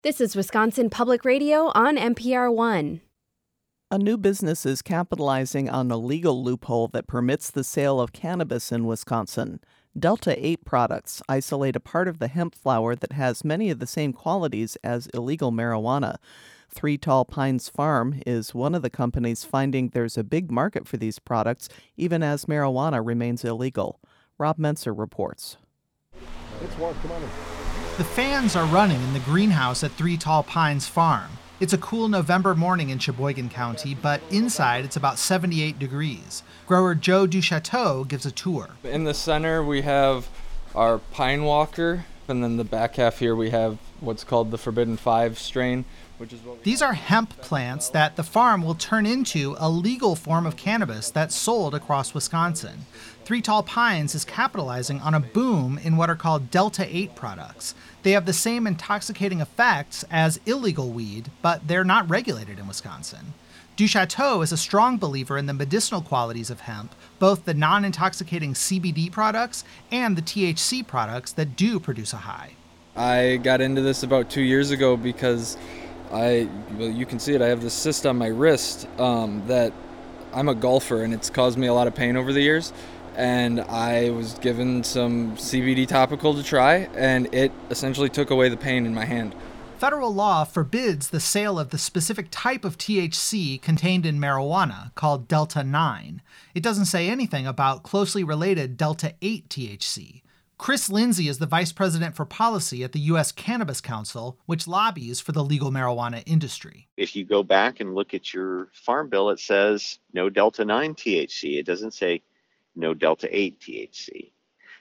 This is Wisconsin Public Radio on NPR One. A new business is capitalizing on a legal loophole that permits the sale of cannabis in Wisconsin. Delta 8 products isolate a part of the hemp flower that has many of the same qualities as illegal marijuana. Three Tall Pines Farm is one of the companies finding there's a big market for these products, even as marijuana remains illegal. Rob Menser reports. Let's walk, come on in. The fans are running in the greenhouse at Three Tall Pines Farm. It's a cool November morning in Sheboygan County, but inside it's about 78 degrees. Grower Joe Duchateau gives a tour. In the center we have our Pine Walker, and then the back half here we have what's called the Forbidden 5 strain, which is what These are hemp plants that the farm will turn into a legal form of cannabis that's sold across Wisconsin. Three Tall Pines is capitalizing on a boom in what are called Delta 8 products. They have the same intoxicating effects as illegal weed, but they're not regulated in Wisconsin. Duchateau is a strong believer in the medicinal qualities of hemp, both the non-intoxicating CBD products and the THC products that do produce a high. I got into this about 2 years ago because you can see it, I have this cyst on my wrist that I'm a golfer and it's caused me a lot of pain over the years. And I was given some CBD topical to try, and it essentially took away the pain in my hand. Federal law forbids the sale of the specific type of THC contained in marijuana, called Delta 9. It doesn't say anything about closely related Delta 8 THC. Chris Lindsay is the vice president for policy at the U.S. Cannabis Council, which lobbies for the legal marijuana industry. If you go back and look at your farm bill, it says no Delta 9 THC. It doesn't say no Delta 8 THC.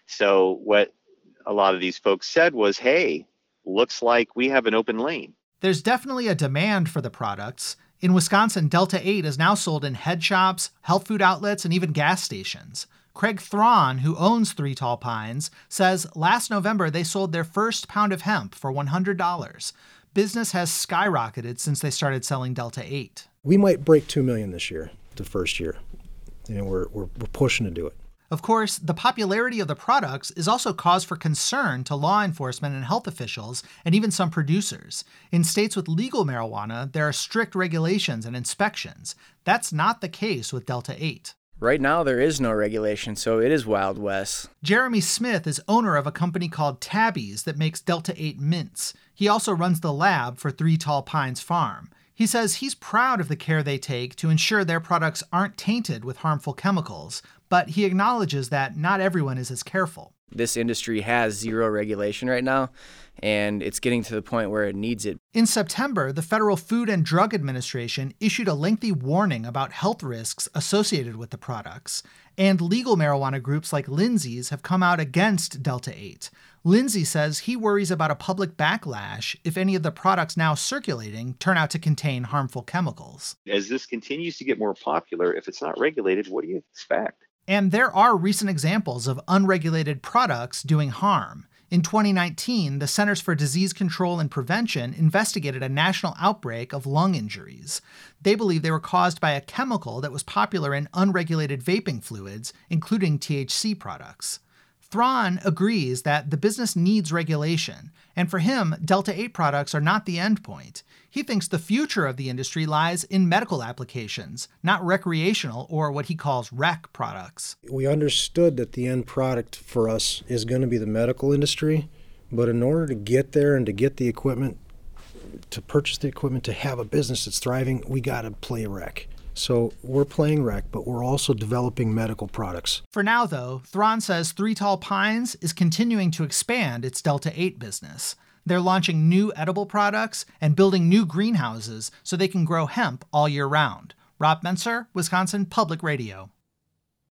So what a lot of these folks said was, hey, looks like we have an open lane. There's definitely a demand for the products. In Wisconsin, Delta 8 is now sold in head shops, health food outlets, and even gas stations. Craig Thrawn, who owns Three Tall Pines, says last November they sold their first pound of hemp for $100. Business has skyrocketed since they started selling Delta 8. We might break $2 million this year, the first year. And we're pushing to do it. Of course, the popularity of the products is also cause for concern to law enforcement and health officials, and even some producers. In states with legal marijuana, there are strict regulations and inspections. That's not the case with Delta 8. Right now, there is no regulation, so it is Wild West. Jeremy Smith is owner of a company called Tabby's that makes Delta 8 mints. He also runs the lab for Three Tall Pines Farm. He says he's proud of the care they take to ensure their products aren't tainted with harmful chemicals, but he acknowledges that not everyone is as careful. This industry has zero regulation right now, and it's getting to the point where it needs it. In September, the Federal Food and Drug Administration issued a lengthy warning about health risks associated with the products, and legal marijuana groups like Lindsay's have come out against Delta 8. Lindsay says he worries about a public backlash if any of the products now circulating turn out to contain harmful chemicals. As this continues to get more popular, if it's not regulated, what do you expect? And there are recent examples of unregulated products doing harm. In 2019, the Centers for Disease Control and Prevention investigated a national outbreak of lung injuries. They believe they were caused by a chemical that was popular in unregulated vaping fluids, including THC products. Thrawn agrees that the business needs regulation, and for him, Delta 8 products are not the end point. He thinks the future of the industry lies in medical applications, not recreational or what he calls rec products. We understood that the end product for us is going to be the medical industry, but in order to get there and to get the equipment, to purchase the equipment, to have a business that's thriving, we got to play rec. So we're playing rec, but we're also developing medical products. For now, though, Thrawn says Three Tall Pines is continuing to expand its Delta 8 business. They're launching new edible products and building new greenhouses so they can grow hemp all year round. Rob Menser, Wisconsin Public Radio.